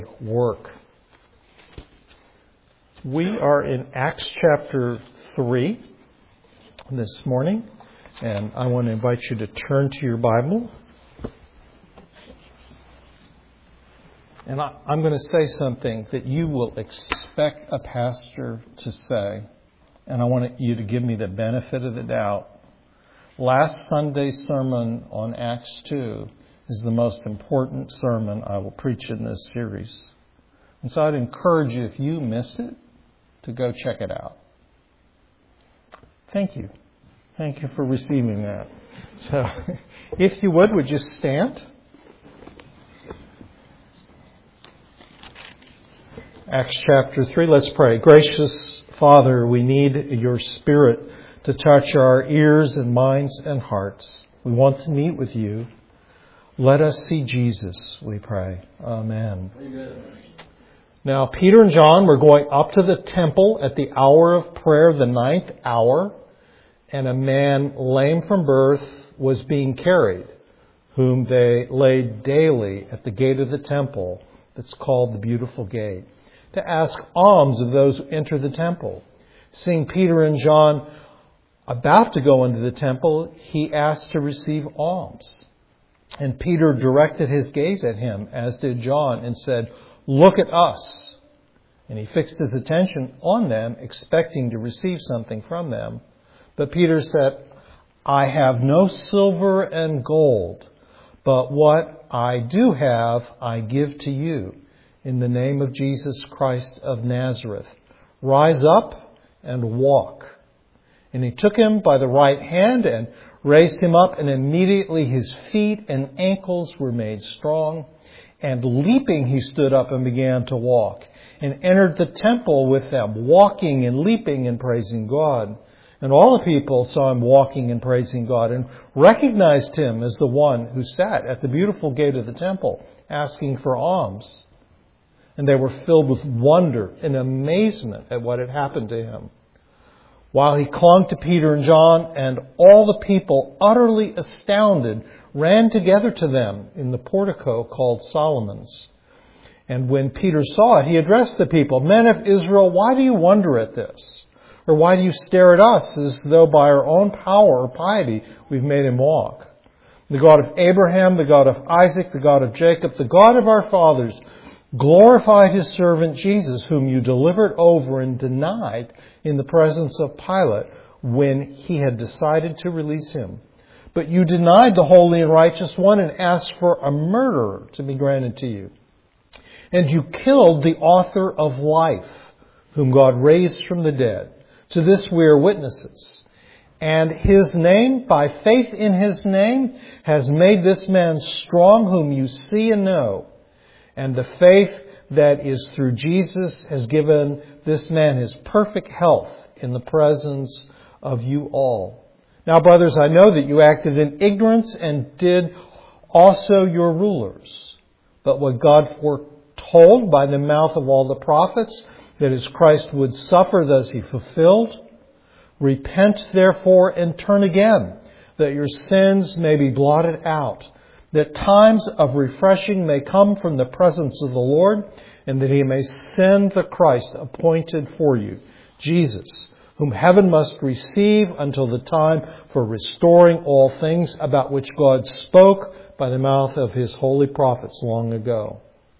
work. We are in Acts chapter 3 this morning, and I want to invite you to turn to your Bible. And I'm going to say something that you will expect a pastor to say, and I want you to give me the benefit of the doubt. Last Sunday's sermon on Acts 2 is the most important sermon I will preach in this series. And so I'd encourage you, if you missed it, to go check it out. Thank you. Thank you for receiving that. So, if you would you stand? Acts chapter 3, let's pray. Gracious Father, we need your Spirit to touch our ears and minds and hearts. We want to meet with you. Let us see Jesus, we pray. Amen. Amen. Now, Peter and John were going up to the temple at the hour of prayer, the 9th hour, and a man lame from birth was being carried, whom they laid daily at the gate of the temple, that's called the Beautiful Gate, to ask alms of those who enter the temple. Seeing Peter and John about to go into the temple, he asked to receive alms. And Peter directed his gaze at him, as did John, and said, "Look at us." And he fixed his attention on them, expecting to receive something from them. But Peter said, "I have no silver and gold, but what I do have I give to you. In the name of Jesus Christ of Nazareth, rise up and walk." And he took him by the right hand and raised him up, and immediately his feet and ankles were made strong. And leaping, he stood up and began to walk, and entered the temple with them, walking and leaping and praising God. And all the people saw him walking and praising God, and recognized him as the one who sat at the beautiful gate of the temple, asking for alms. And they were filled with wonder and amazement at what had happened to him. While he clung to Peter and John, and all the people, utterly astounded, ran together to them in the portico called Solomon's. And when Peter saw it, he addressed the people, "Men of Israel, why do you wonder at this? Or why do you stare at us as though by our own power or piety we've made him walk? The God of Abraham, the God of Isaac, the God of Jacob, the God of our fathers, glorified his servant Jesus, whom you delivered over and denied in the presence of Pilate when he had decided to release him. But you denied the holy and righteous one and asked for a murderer to be granted to you. And you killed the author of life, whom God raised from the dead. To this we are witnesses. And his name, by faith in his name, has made this man strong, whom you see and know. And the faith that is through Jesus has given this man his perfect health in the presence of you all. Now, brothers, I know that you acted in ignorance, and did also your rulers. But what God foretold by the mouth of all the prophets, that his Christ would suffer, thus he fulfilled. Repent, therefore, and turn again, that your sins may be blotted out, that times of refreshing may come from the presence of the Lord, and that he may send the Christ appointed for you, Jesus, whom heaven must receive until the time for restoring all things, about which God spoke by the mouth of his holy prophets long ago.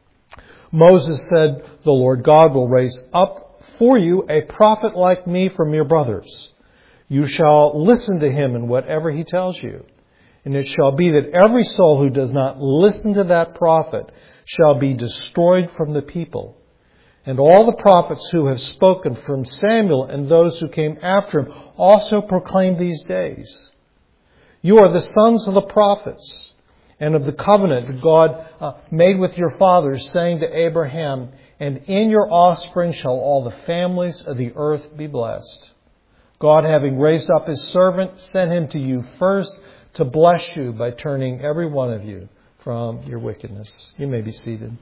Moses said, "The Lord God will raise up for you a prophet like me from your brothers. You shall listen to him in whatever he tells you. And it shall be that every soul who does not listen to that prophet shall be destroyed from the people. And all the prophets who have spoken from Samuel and those who came after him also proclaim these days. You are the sons of the prophets and of the covenant that God made with your fathers, saying to Abraham, 'And in your offspring shall all the families of the earth be blessed.' God, having raised up his servant, sent him to you first to bless you by turning every one of you from your wickedness." You may be seated.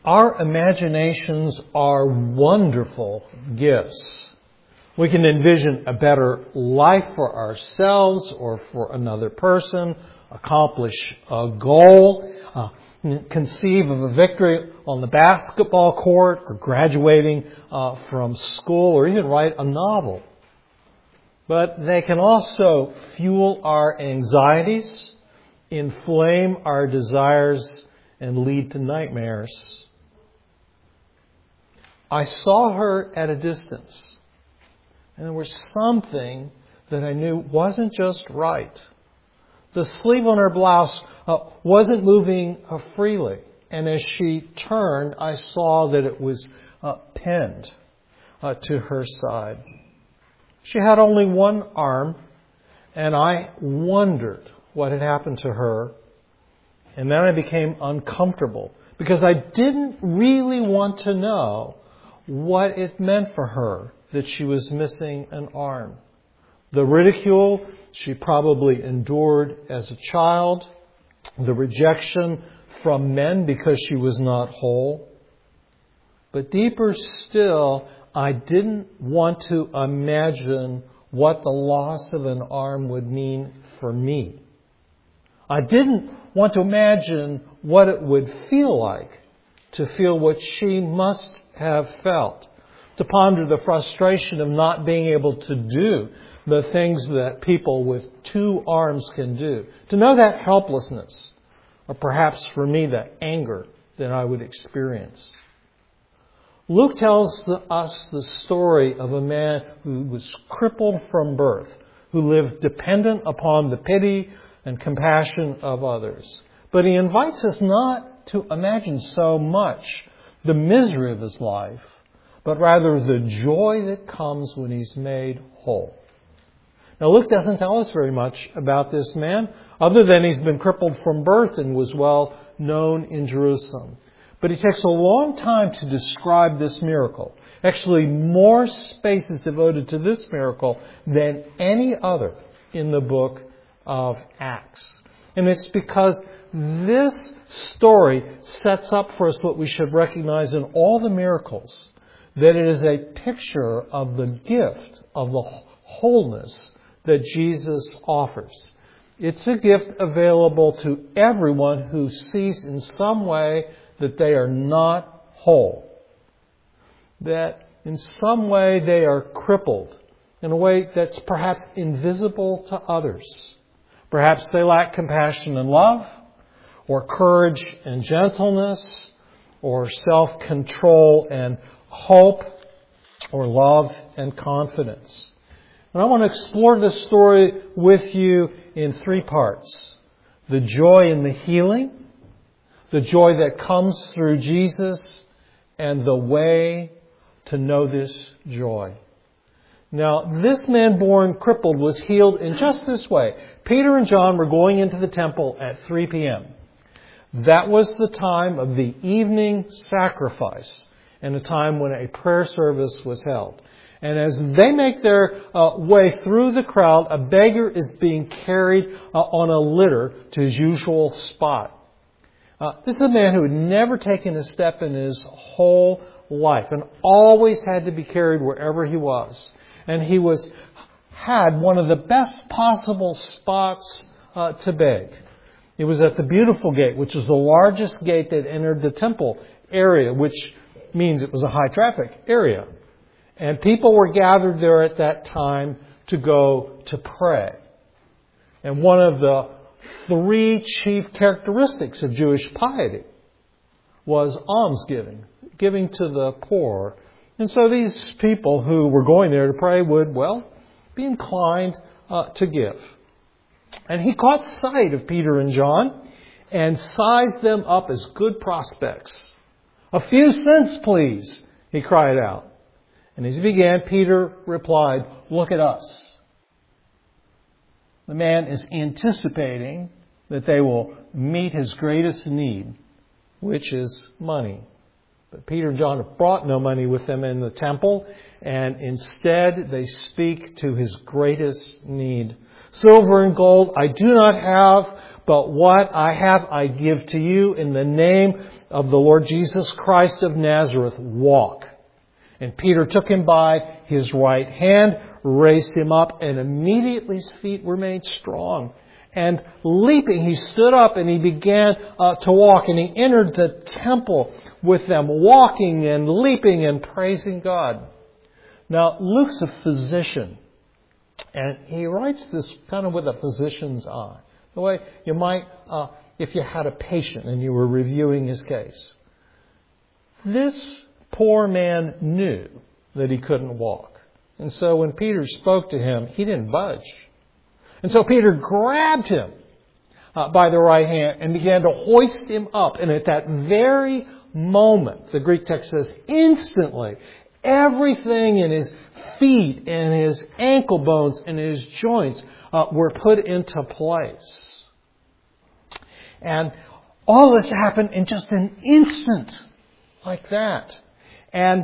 Our imaginations are wonderful gifts. We can envision a better life for ourselves or for another person, accomplish a goal, conceive of a victory on the basketball court or graduating from school, or even write a novel. But they can also fuel our anxieties, inflame our desires, and lead to nightmares. I saw her at a distance, and there was something that I knew wasn't just right. The sleeve on her blouse wasn't moving freely, and as she turned, I saw that it was pinned to her side. She had only one arm, and I wondered what had happened to her. And then I became uncomfortable because I didn't really want to know what it meant for her that she was missing an arm. The ridicule she probably endured as a child, the rejection from men because she was not whole. But deeper still, I didn't want to imagine what the loss of an arm would mean for me. I didn't want to imagine what it would feel like to feel what she must have felt, to ponder the frustration of not being able to do the things that people with two arms can do, to know that helplessness, or perhaps for me the anger that I would experience. Luke tells us the story of a man who was crippled from birth, who lived dependent upon the pity and compassion of others. But he invites us not to imagine so much the misery of his life, but rather the joy that comes when he's made whole. Now, Luke doesn't tell us very much about this man, other than he's been crippled from birth and was well known in Jerusalem. But he takes a long time to describe this miracle. Actually, more space is devoted to this miracle than any other in the book of Acts. And it's because this story sets up for us what we should recognize in all the miracles, that it is a picture of the gift of the wholeness that Jesus offers. It's a gift available to everyone who sees in some way that they are not whole, that in some way they are crippled in a way that's perhaps invisible to others. Perhaps they lack compassion and love, or courage and gentleness, or self-control and hope, or love and confidence. And I want to explore this story with you in three parts. The joy in the healing, the joy that comes through Jesus, and the way to know this joy. Now, this man born crippled was healed in just this way. Peter and John were going into the temple at 3 p.m. That was the time of the evening sacrifice and a time when a prayer service was held. And as they make their way through the crowd, a beggar is being carried on a litter to his usual spot. This is a man who had never taken a step in his whole life and always had to be carried wherever he was. And he had one of the best possible spots to beg. It was at the Beautiful Gate, which was the largest gate that entered the temple area, which means it was a high traffic area. And people were gathered there at that time to go to pray. And one of the three chief characteristics of Jewish piety was almsgiving, giving to the poor. And so these people who were going there to pray would, be inclined to give. And he caught sight of Peter and John and sized them up as good prospects. "A few cents, please," he cried out. And as he began, Peter replied, "Look at us." The man is anticipating that they will meet his greatest need, which is money. But Peter and John have brought no money with them in the temple, and instead they speak to his greatest need. "Silver and gold I do not have, but what I have I give to you in the name of the Lord Jesus Christ of Nazareth. Walk. And Peter took him by his right hand, raised him up, and immediately his feet were made strong. And leaping, he stood up and he began to walk. And he entered the temple with them, walking and leaping and praising God. Now, Luke's a physician. And he writes this kind of with a physician's eye. The way you might, if you had a patient and you were reviewing his case. This poor man knew that he couldn't walk. And so when Peter spoke to him, he didn't budge. And so Peter grabbed him by the right hand and began to hoist him up. And at that very moment, the Greek text says, instantly, everything in his feet and his ankle bones and his joints were put into place. And all this happened in just an instant like that. And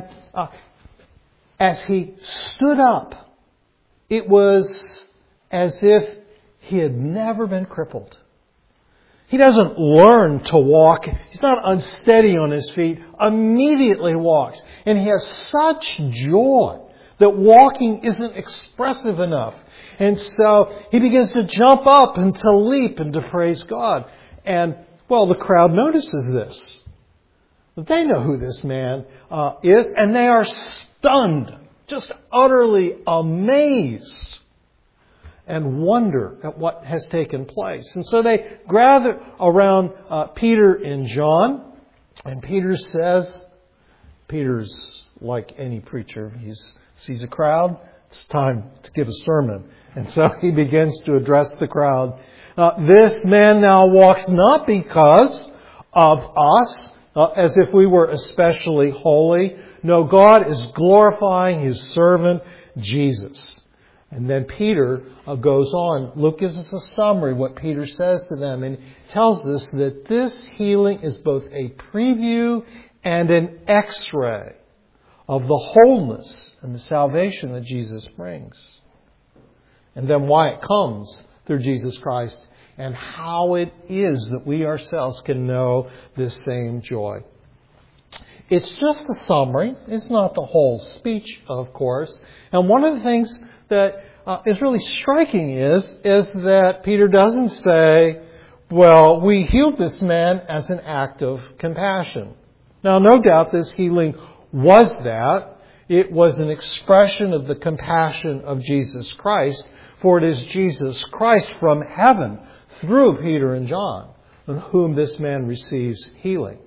as he stood up, it was as if he had never been crippled. He doesn't learn to walk. He's not unsteady on his feet. Immediately walks. And he has such joy that walking isn't expressive enough. And so he begins to jump up and to leap and to praise God. And, well, the crowd notices this. They know who this man is, and they are stunned, just utterly amazed, and wonder at what has taken place. And so they gather around Peter and John, and Peter says, Peter's like any preacher, he sees a crowd, it's time to give a sermon. And so he begins to address the crowd. This man now walks not because of us, as if we were especially holy. No, God is glorifying His servant, Jesus. And then Peter goes on. Luke gives us a summary of what Peter says to them. And tells us that this healing is both a preview and an x-ray of the wholeness and the salvation that Jesus brings. And then why it comes through Jesus Christ, and how it is that we ourselves can know this same joy. It's just a summary. It's not the whole speech, of course. And one of the things that is really striking is that Peter doesn't say, well, we healed this man as an act of compassion. Now, no doubt this healing was that. It was an expression of the compassion of Jesus Christ, for it is Jesus Christ from heaven through Peter and John, on whom this man receives healing.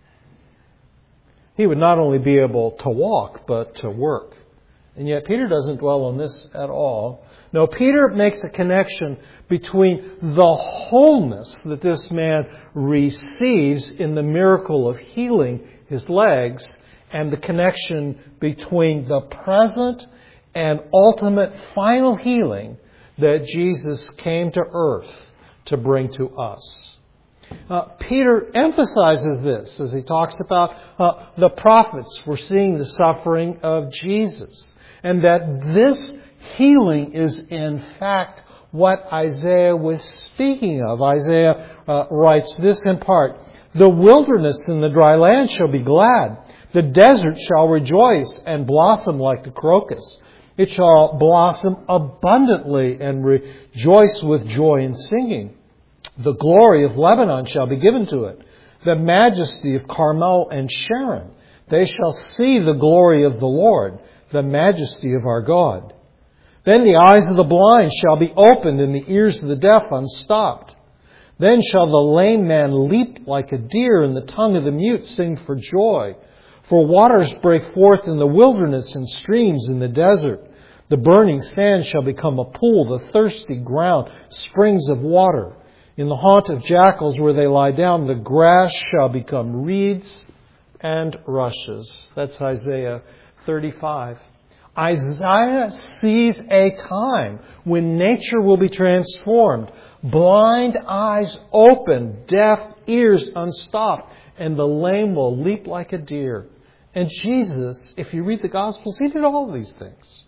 He would not only be able to walk, but to work. And yet Peter doesn't dwell on this at all. No, Peter makes a connection between the wholeness that this man receives in the miracle of healing his legs, and the connection between the present and ultimate final healing that Jesus came to earth to bring to us. Peter emphasizes this as he talks about the prophets were seeing the suffering of Jesus, and that this healing is in fact what Isaiah was speaking of. Isaiah writes this in part: "The wilderness and the dry land shall be glad. The desert shall rejoice and blossom like the crocus. It shall blossom abundantly and rejoice with joy and singing. The glory of Lebanon shall be given to it, the majesty of Carmel and Sharon. They shall see the glory of the Lord, the majesty of our God. Then the eyes of the blind shall be opened and the ears of the deaf unstopped. Then shall the lame man leap like a deer, and the tongue of the mute sing for joy. For waters break forth in the wilderness and streams in the desert. The burning sand shall become a pool, the thirsty ground, springs of water. In the haunt of jackals where they lie down, the grass shall become reeds and rushes." That's Isaiah 35. Isaiah sees a time when nature will be transformed. Blind eyes open, deaf ears unstopped, and the lame will leap like a deer. And Jesus, if you read the Gospels, He did all of these things.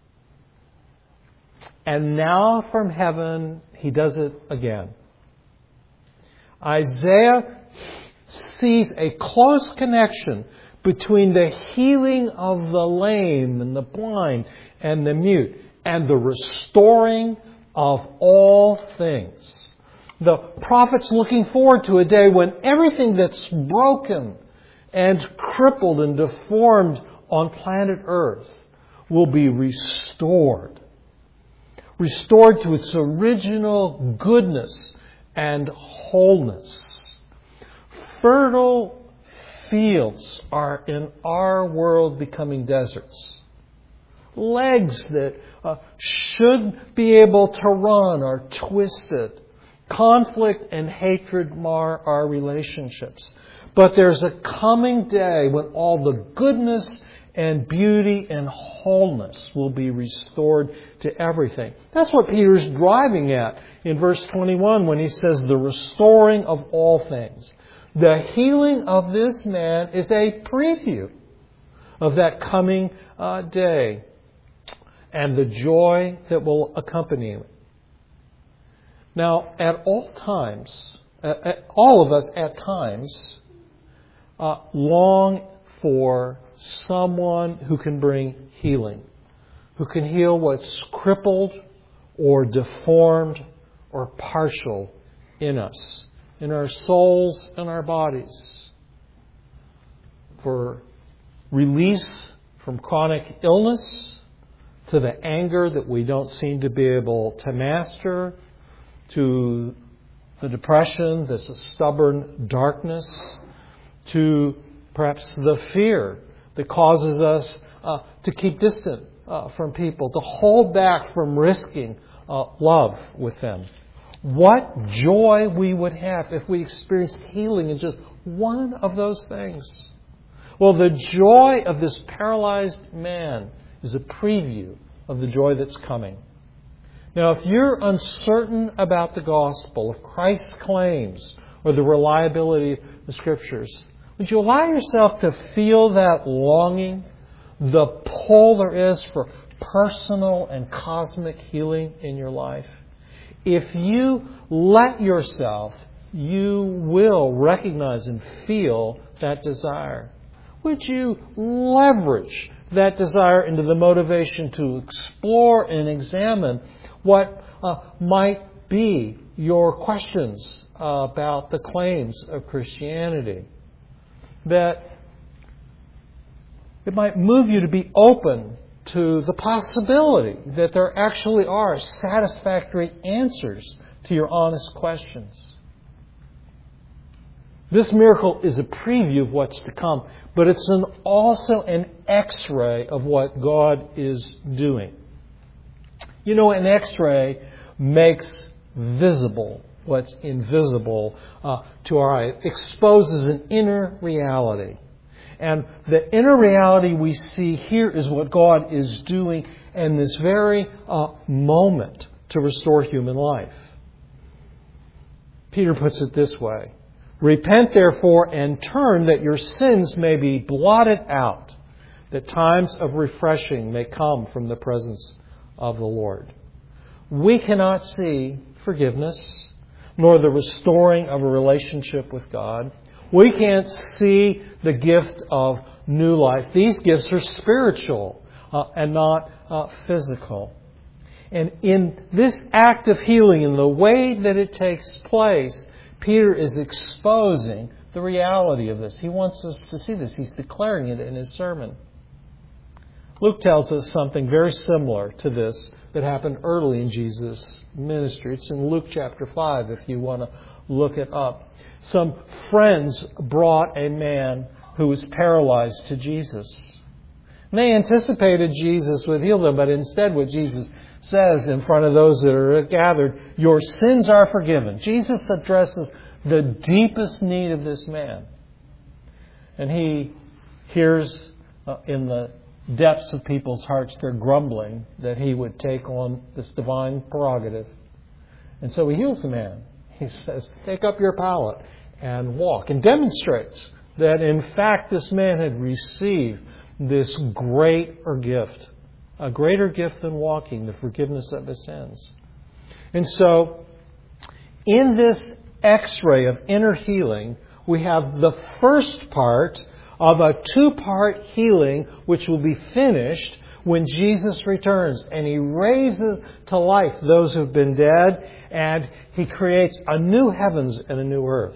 And now from heaven, He does it again. Isaiah sees a close connection between the healing of the lame and the blind and the mute and the restoring of all things. The prophet's looking forward to a day when everything that's broken and crippled and deformed on planet Earth will be restored. Restored to its original goodness and wholeness. Fertile fields are in our world becoming deserts. Legs that should be able to run are twisted. Conflict and hatred mar our relationships. But there's a coming day when all the goodness and beauty and wholeness will be restored to everything. That's what Peter's driving at in verse 21 when he says the restoring of all things. The healing of this man is a preview of that coming day and the joy that will accompany it. Now, at all times, all of us at times long for someone who can bring healing, who can heal what's crippled or deformed or partial in us, in our souls and our bodies, for release from chronic illness, to the anger that we don't seem to be able to master, to the depression that's a stubborn darkness, to perhaps the fear that causes us to keep distant from people, to hold back from risking love with them. What joy we would have if we experienced healing in just one of those things. Well, the joy of this paralyzed man is a preview of the joy that's coming. Now, if you're uncertain about the gospel, of Christ's claims, or the reliability of the Scriptures, would you allow yourself to feel that longing, the pull there is for personal and cosmic healing in your life? If you let yourself, you will recognize and feel that desire. Would you leverage that desire into the motivation to explore and examine what might be your questions about the claims of Christianity? That it might move you to be open to the possibility that there actually are satisfactory answers to your honest questions. This miracle is a preview of what's to come, but it's also an X-ray of what God is doing. You know, an X-ray makes visible what's invisible to our eye. It exposes an inner reality. And the inner reality we see here is what God is doing in this very moment to restore human life. Peter puts it this way: repent therefore and turn, that your sins may be blotted out, that times of refreshing may come from the presence of the Lord. We cannot see forgiveness, nor the restoring of a relationship with God. We can't see the gift of new life. These gifts are spiritual and not physical. And in this act of healing, in the way that it takes place, Peter is exposing the reality of this. He wants us to see this. He's declaring it in his sermon. Luke tells us something very similar to this that happened early in Jesus' ministry. It's in Luke chapter 5 if you want to look it up. Some friends brought a man who was paralyzed to Jesus. And they anticipated Jesus would heal them, but instead what Jesus says in front of those that are gathered, your sins are forgiven. Jesus addresses the deepest need of this man. And he hears in the depths of people's hearts their grumbling that he would take on this divine prerogative. And so he heals the man. He says, take up your pallet and walk, and demonstrates that in fact this man had received this greater gift, a greater gift than walking, the forgiveness of his sins. And so in this X-ray of inner healing, we have the first part of a two-part healing which will be finished when Jesus returns and He raises to life those who have been dead, and He creates a new heavens and a new earth.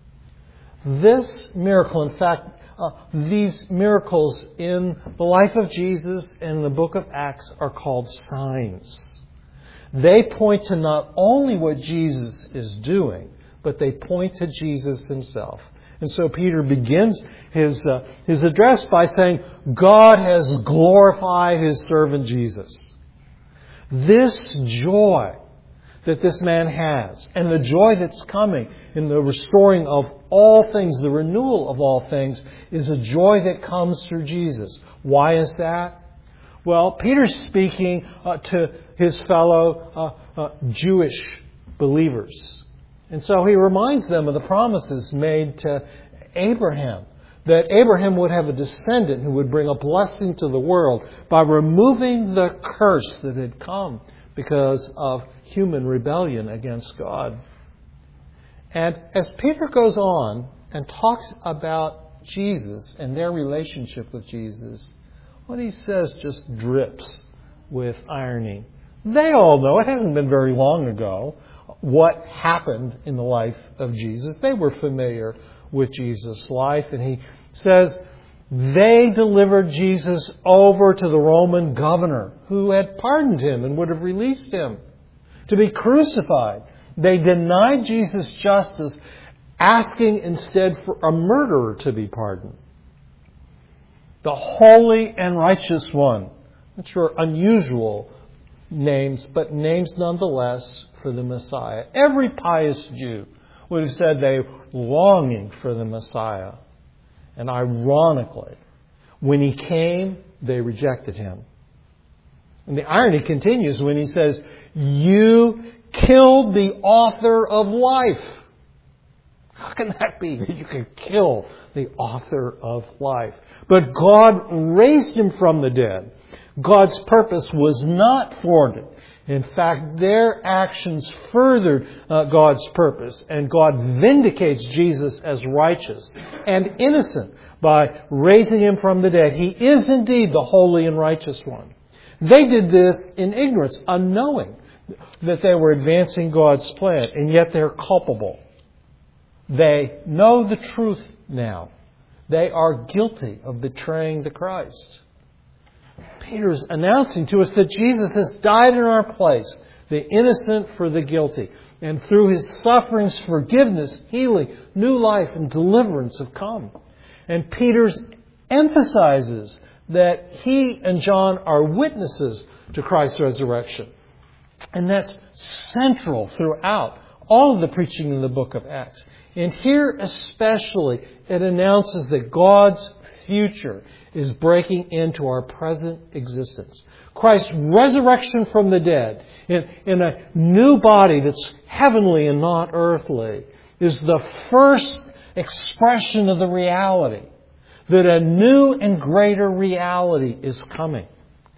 This miracle, in fact, these miracles in the life of Jesus and in the book of Acts are called signs. They point to not only what Jesus is doing, but they point to Jesus Himself. And so Peter begins his address by saying, God has glorified His servant Jesus. This joy that this man has, and the joy that's coming in the restoring of all things, the renewal of all things, is a joy that comes through Jesus. Why is that? Well, Peter's speaking to his fellow Jewish believers. And so he reminds them of the promises made to Abraham, that Abraham would have a descendant who would bring a blessing to the world by removing the curse that had come because of human rebellion against God. And as Peter goes on and talks about Jesus and their relationship with Jesus, what he says just drips with irony. They all know, it hasn't been very long ago, what happened in the life of Jesus. They were familiar with Jesus' life. And he says, they delivered Jesus over to the Roman governor who had pardoned him and would have released him to be crucified. They denied Jesus justice, asking instead for a murderer to be pardoned. The Holy and Righteous One, which were unusual names, but names nonetheless for the Messiah. Every pious Jew would have said they were longing for the Messiah. And ironically, when He came, they rejected Him. And the irony continues when He says, you killed the author of life. How can that be that you can kill the author of life? But God raised Him from the dead. God's purpose was not thwarted. In fact, their actions furthered God's purpose, and God vindicates Jesus as righteous and innocent by raising Him from the dead. He is indeed the Holy and Righteous One. They did this in ignorance, unknowing that they were advancing God's plan, and yet they're culpable. They know the truth now. They are guilty of betraying the Christ. Peter's announcing to us that Jesus has died in our place, the innocent for the guilty. And through His sufferings, forgiveness, healing, new life, and deliverance have come. And Peter emphasizes that he and John are witnesses to Christ's resurrection. And that's central throughout all of the preaching in the book of Acts. And here especially, it announces that God's future is breaking into our present existence. Christ's resurrection from the dead in a new body that's heavenly and not earthly is the first expression of the reality that a new and greater reality is coming.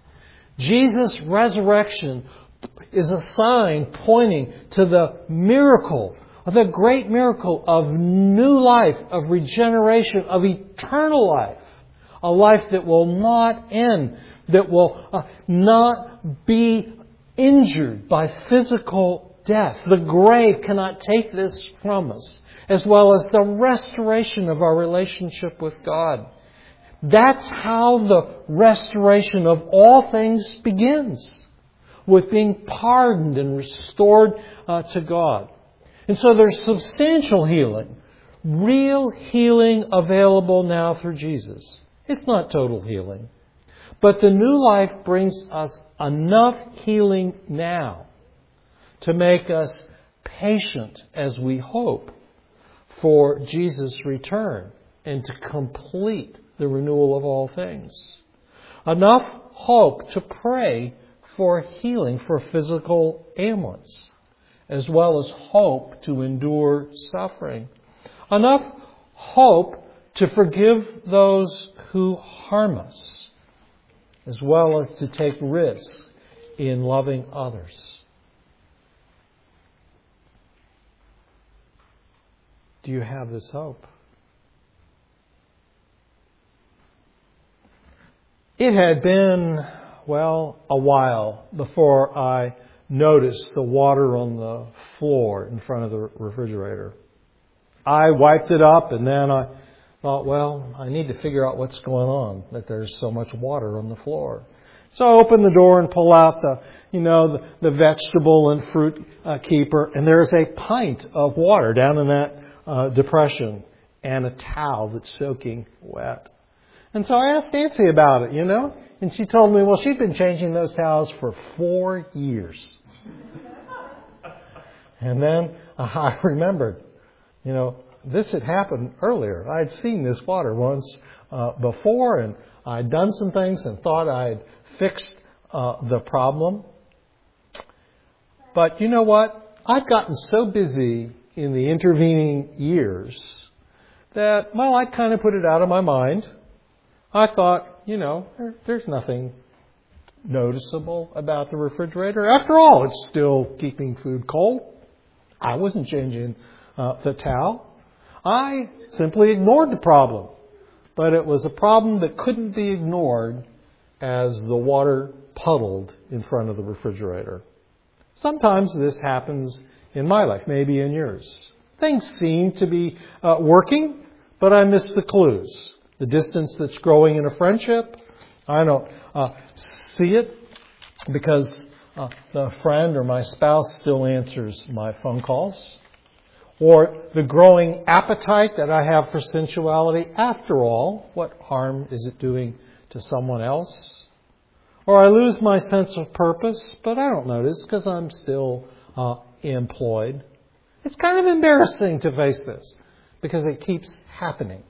Jesus' resurrection is a sign pointing to the miracle, the great miracle of new life, of regeneration, of eternal life. A life that will not end, that will not be injured by physical death. The grave cannot take this from us, as well as the restoration of our relationship with God. That's how the restoration of all things begins, with being pardoned and restored to God. And so there's substantial healing, real healing available now through Jesus. It's not total healing. But the new life brings us enough healing now to make us patient as we hope for Jesus' return and to complete the renewal of all things. Enough hope to pray for healing for physical ailments, as well as hope to endure suffering. Enough hope to forgive those who harm us, as well as to take risks in loving others. Do you have this hope? It had been, a while before I noticed the water on the floor in front of the refrigerator. I wiped it up and then I thought, I need to figure out what's going on, that there's so much water on the floor. So I open the door and pull out the vegetable and fruit keeper, and there's a pint of water down in that depression and a towel that's soaking wet. And so I asked Nancy about it, and she told me, she'd been changing those towels for 4 years. And then I remembered, this had happened earlier. I'd seen this water once before, and I'd done some things and thought I'd fixed the problem. But you know what? I'd gotten so busy in the intervening years that, I kind of put it out of my mind. I thought, there's nothing noticeable about the refrigerator. After all, it's still keeping food cold. I wasn't changing the towel. I simply ignored the problem. But it was a problem that couldn't be ignored as the water puddled in front of the refrigerator. Sometimes this happens in my life, maybe in yours. Things seem to be working, but I miss the clues. The distance that's growing in a friendship, I don't see it because the friend or my spouse still answers my phone calls. Or the growing appetite that I have for sensuality. After all, what harm is it doing to someone else? Or I lose my sense of purpose, but I don't notice because I'm still employed. It's kind of embarrassing to face this because it keeps happening.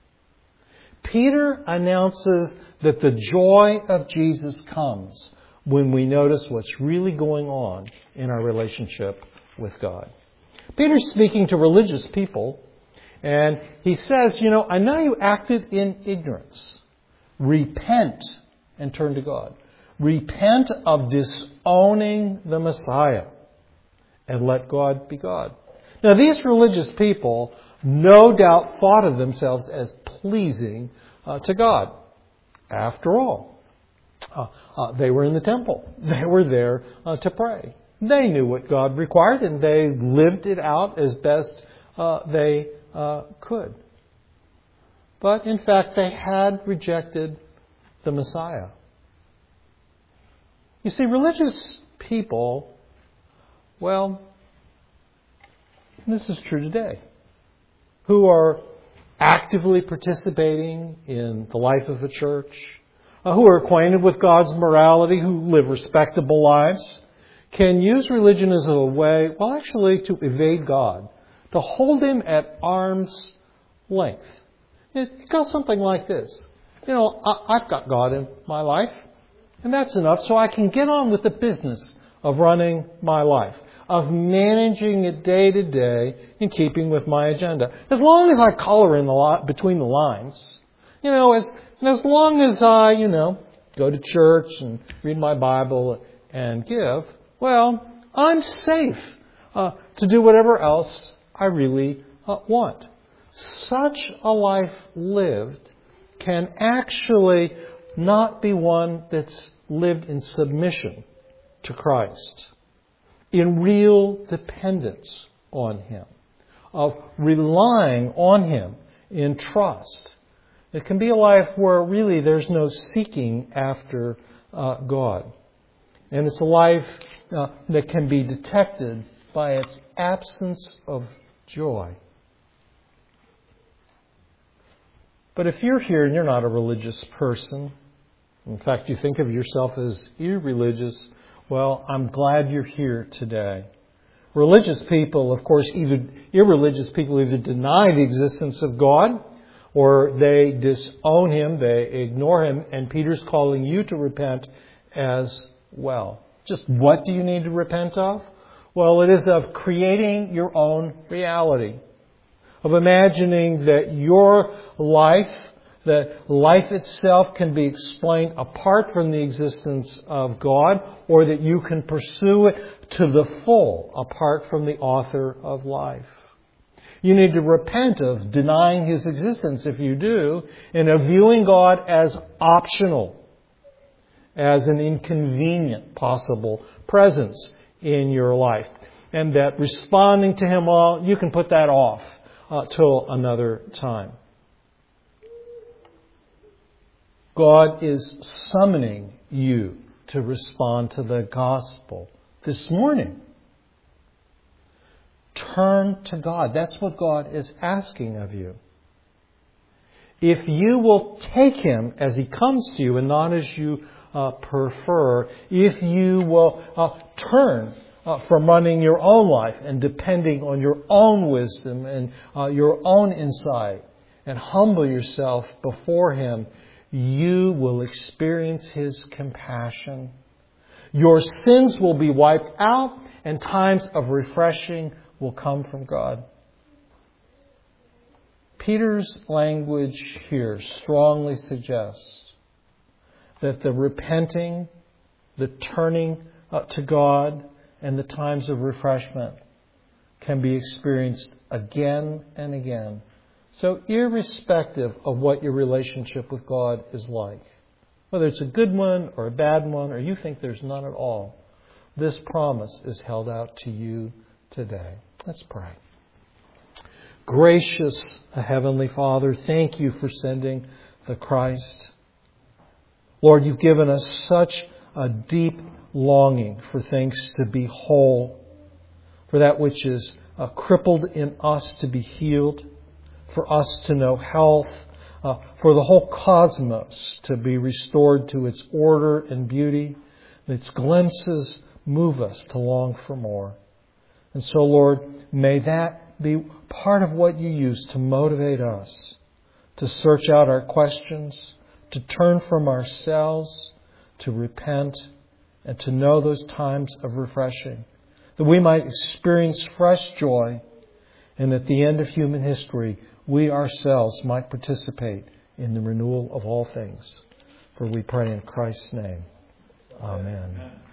Peter announces that the joy of Jesus comes when we notice what's really going on in our relationship with God. Peter's speaking to religious people, and he says, I know you acted in ignorance. Repent and turn to God. Repent of disowning the Messiah and let God be God. Now, these religious people no doubt thought of themselves as pleasing to God. After all, they were in the temple. They were there to pray. They knew what God required, and they lived it out as best they could. But in fact, they had rejected the Messiah. You see, religious people, this is true today, who are actively participating in the life of a church, who are acquainted with God's morality, who live respectable lives, can use religion as a way, to evade God, to hold Him at arm's length. It goes something like this. I've got God in my life, and that's enough, so I can get on with the business of running my life, of managing it day to day in keeping with my agenda. As long as I color in between the lines, as long as I, go to church and read my Bible and give, I'm safe to do whatever else I really want. Such a life lived can actually not be one that's lived in submission to Christ, in real dependence on Him, of relying on Him in trust. It can be a life where really there's no seeking after God. And it's a life that can be detected by its absence of joy. But if you're here and you're not a religious person, in fact, you think of yourself as irreligious, I'm glad you're here today. Religious people, of course, irreligious people either deny the existence of God or they disown Him, they ignore Him, and Peter's calling you to repent as well. Just what do you need to repent of? It is of creating your own reality, of imagining that your life, that life itself can be explained apart from the existence of God, or that you can pursue it to the full apart from the author of life. You need to repent of denying His existence if you do, and of viewing God as optional, as an inconvenient possible presence in your life. And that responding to Him, well, you can put that off till another time. God is summoning you to respond to the gospel this morning. Turn to God. That's what God is asking of you. If you will take Him as He comes to you and not as you prefer, if you will turn from running your own life and depending on your own wisdom and your own insight and humble yourself before Him, you will experience His compassion. Your sins will be wiped out and times of refreshing will come from God. Peter's language here strongly suggests that the repenting, the turning to God, and the times of refreshment can be experienced again and again. So irrespective of what your relationship with God is like, whether it's a good one or a bad one, or you think there's none at all, this promise is held out to you today. Let's pray. Gracious Heavenly Father, thank you for sending the Christ. Lord, you've given us such a deep longing for things to be whole, for that which is crippled in us to be healed, for us to know health, for the whole cosmos to be restored to its order and beauty. Its glimpses move us to long for more. And so, Lord, may that be part of what you use to motivate us to search out our questions, to turn from ourselves, to repent, and to know those times of refreshing, that we might experience fresh joy, and at the end of human history, we ourselves might participate in the renewal of all things. For we pray in Christ's name. Amen.